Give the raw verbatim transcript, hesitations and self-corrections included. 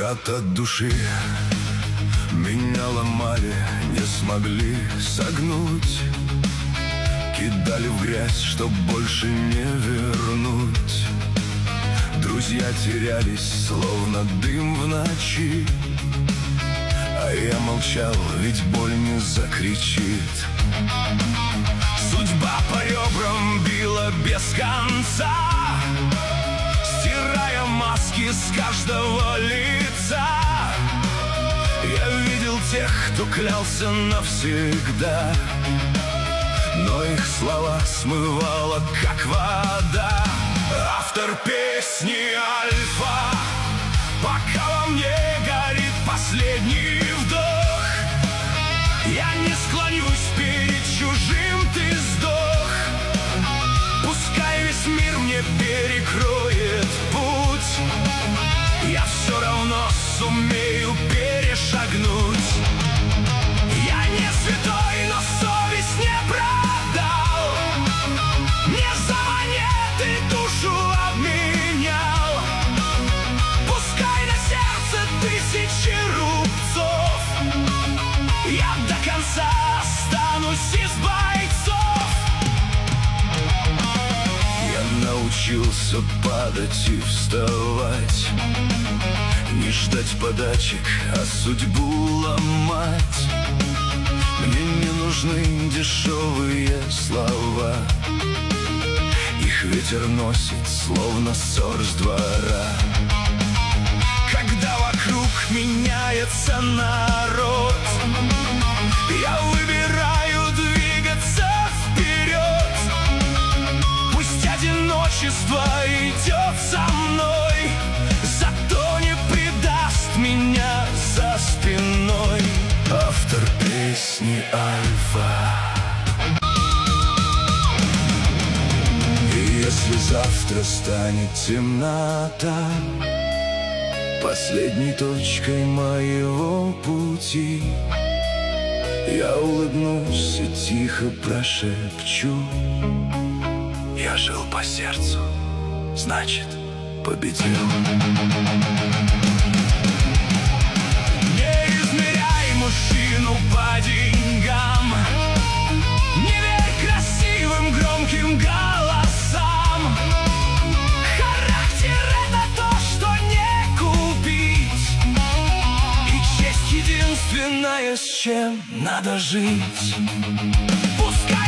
Брат от души меня ломали, не смогли согнуть, кидали в грязь, чтоб больше не вернуть. Друзья терялись, словно дым в ночи, а я молчал, ведь боль не закричит. Судьба по ребрам била без конца, стирая маски с каждого лица. Я видел тех, кто клялся навсегда, но их слова смывало, как вода. Автор песни Альфа, пока во мне горит последний вдох, я не склонюсь перед чужим, ты сдох. Пускай весь мир мне перекроет путь, я все равно сумею перешагнуть. Я не святой, но совесть не продал, не за монеты душу обменял. Пускай на сердце тысячи рубцов, я до конца останусь из бойцов. Я научился падать и вставать, не ждать подачек, а судьбу ломать. Мне не нужны дешевые слова, их ветер носит, словно ссор с двора. Когда вокруг меняется народ, я выбираю двигаться вперед. Пусть одиночество идет со мной, зато не предаст меня за спиной. Автор песни Альфа. И если завтра станет темнота последней точкой моего пути, я улыбнусь и тихо прошепчу: я жил по сердцу, значит, победил. Не измеряй мужчину по деньгам, не верь красивым громким голосам. Характер — это то, что не купить, и честь — единственное, с чем надо жить. Пускай